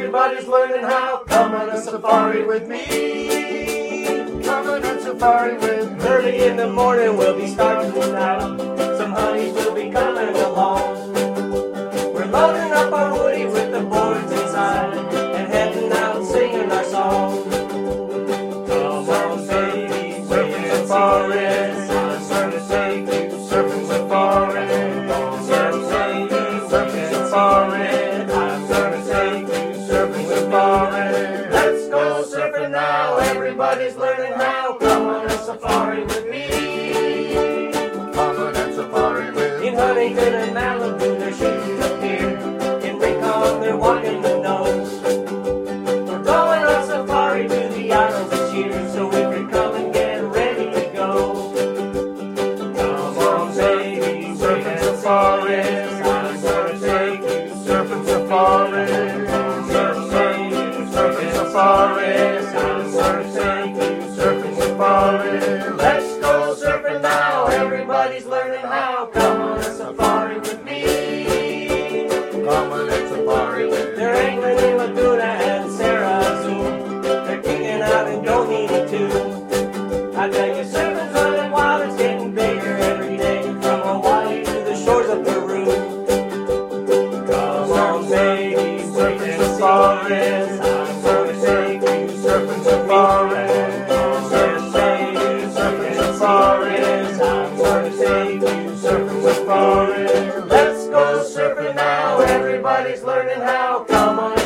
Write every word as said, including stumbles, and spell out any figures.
Everybody's learning how. Come on a safari with me. Come on a safari with me. Early in the morning we'll be starting out. Some honeys will be coming along. We're loading up our woody with the boards inside and heading out singing our song. Come on, baby, surfing safari. I'm gonna take you surfing safari. Surfing safari, surfing safari. I'm gonna take you surfing safari. Let's go surfing now. Everybody's learning how. Come on a safari with me. Come on a safari with me. In Huntington and Malibu, they're shooting up here. In Rincon, they're walking the nose. We're going on safari to the islands this year, so we can come and get ready to go. Come on, baby, surfing safari. I'm gonna take you surfing safari. Surfing, surfing, surfing safari. I'm gonna take you surfing safari. Let's go surfing now. Everybody's learning how. Come on a safari with me. Come on a safari with me. They're angling in Laguna and Serra Azul. They're kicking out in Donini too. I tell you, surfing's running wild. It's getting bigger every day. From Hawaii to the shores of Peru. Come on, baby, surfing safari. I'm gonna take you surfing safari. Surfing, surfing, surfing safari. I'm gonna take you surfing safari. Let's go surfing now. Everybody's learning how. Come on.